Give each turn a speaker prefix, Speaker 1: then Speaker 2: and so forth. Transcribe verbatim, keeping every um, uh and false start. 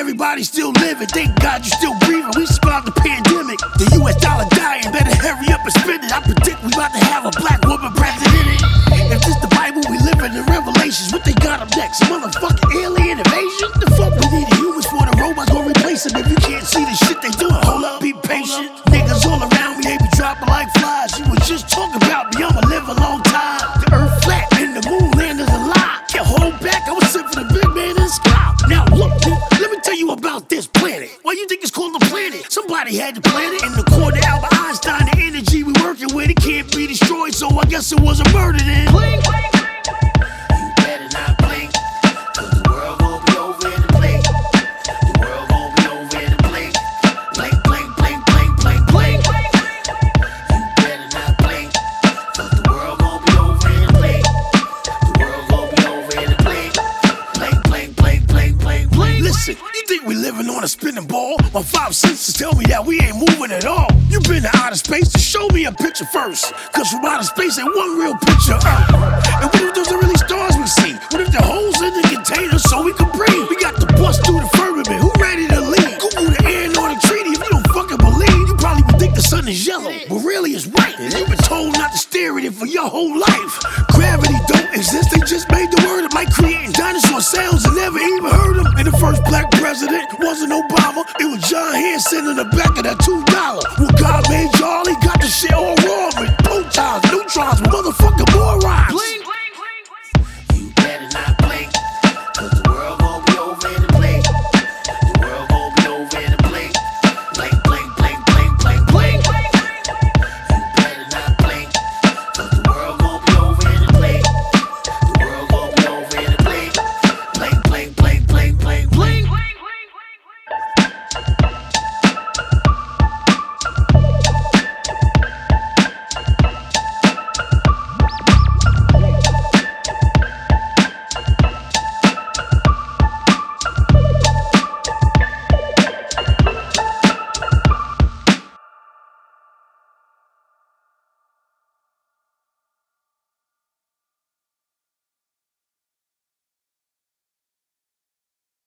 Speaker 1: everybody's still living. Thank God you're still breathing. We survived the pandemic. The U S dollar dying, better hurry up and spend it. I predict we about to have a black woman president. If this the Bible we live in, the Revelations, what they got up next? Motherfucking alien invasion? The fuck we need humans for, the robots gonna replace them. If you can't see the shit they doing, hold up, be patient. Niggas all around me, they be dropping like flies. You was just talking about me, I'ma live a long time. The earth flat and the moon land is a lie. Can't hold back, I was sent for the big man in the sky. Now look, let me tell you about this planet. Why you think it's called a planet? Somebody had to plan it. In the core of Albert Einstein, the energy we working with, it can't be destroyed, so I guess it was a murder then. Blink. You better not blink, cause the world gon' be over in the blink. The world gon' be over in the blink. Blink, blink, blink, blink, blink, blink. You better not blink, cause the world gon' be over in the blink. The world gon' be over in the blink. Blink, blink, blink, blink, blink, blink. Listen, you think we living on a spinning ball? My five senses tell me that we ain't moving at all. You been to outer space to show me a picture first, cause from outer space ain't one real picture of Earth. And what if those are really stars we see? What if the holes in the container so we can breathe? We got to bust through the firmament, who ready to leave? Google the air and on the treaty, if you don't fucking believe. You probably would think the sun is yellow, but really it's white. And you've been told not to stare at it for your whole life. Gravity don't exist, they just made the word up, like creating dinosaur sounds and never even heard them. And the first black president wasn't Obama, it was John Hanson in the back of that two dollar. Well, God made y'all, he got the shit all wrong with protons, neutrons, with motherfucking morons. Blink.